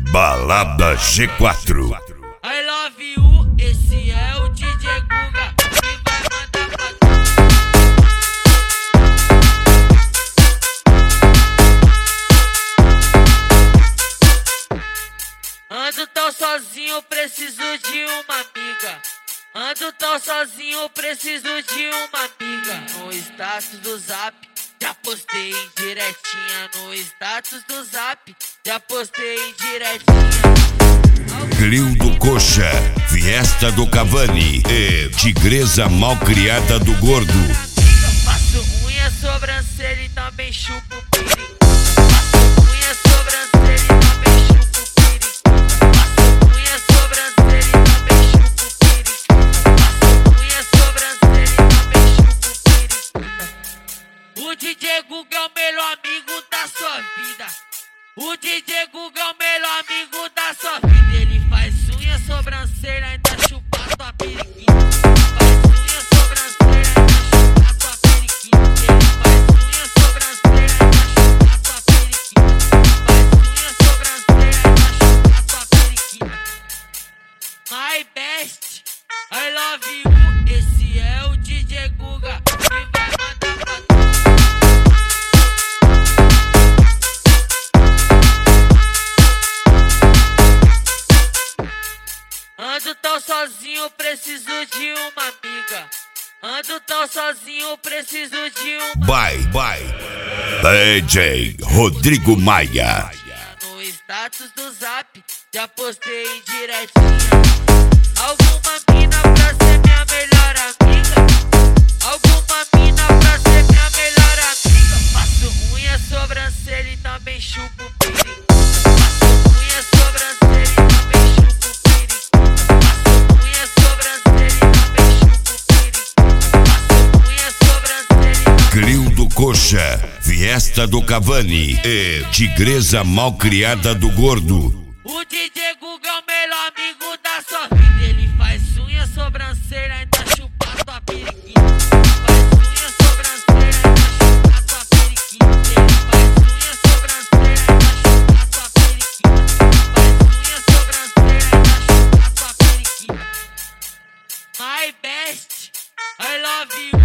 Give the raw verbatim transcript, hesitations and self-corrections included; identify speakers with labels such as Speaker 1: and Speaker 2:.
Speaker 1: Balada G quatro.
Speaker 2: I love you, esse é o D J Guga que vai mandar pra tu. Ando tão sozinho, preciso de uma amiga. Ando tão sozinho, preciso de uma amiga. No status do Zap, já postei direitinha. No status do Zap, já postei direitinha.
Speaker 1: Grill do Coxa, Fiesta do Cavani e Tigresa Malcriada do Gordo.
Speaker 2: Faço unha, sobrancelha e também chupo perigo. Faço unha, sobrancelha e também chupo perigo. Faço unha, sobrancelha e também chupo perigo. Faço unha, sobrancelha e também chupo perigo. O D J Guga é o melhor amigo da sua vida. O D J Guga é o melhor amigo da sua vida. Ele faz unha, sobrancelha e ainda chupa tua periquita. Faz unha, sobrancelha e ainda chupa tua periquita. Ele faz unha, sobrancelha e ainda chupa tua periquita. Faz unha, sobrancelha e ainda chupa tua periquita. My best, I love you. Esse é o D J Guga que vai mandar pra tu. Ando tão sozinho, preciso de uma amiga. Ando tão sozinho, preciso de uma.
Speaker 1: Bye, bye. D J Rodrigo Maia.
Speaker 2: No status do Zap, já postei direitinha. Alguma mina pra ser minha melhor amiga. Alguma mina pra ser minha melhor amiga. Faço unha, sobrancelha e também chupo perigo. Faço unha, sobrancelha e também chupo perigo. Faço unha, sobrancelha e também chupo perigo. Faço unha, sobrancelha e também.
Speaker 1: Grill do Coxa, Fiesta do Cavani e Tigresa Malcriada do Gordo.
Speaker 2: O D J Guga é o melhor amigo da sua vida. Ele faz unha, sobrancelha e ainda chupa tua periquita. Faz unha, sobrancelha e ainda chupa tua periquita. Ele faz unha, sobrancelha e ainda chupa tua periquita. Faz unha, sobrancelha e ainda chupa tua periquita. My best, I love you.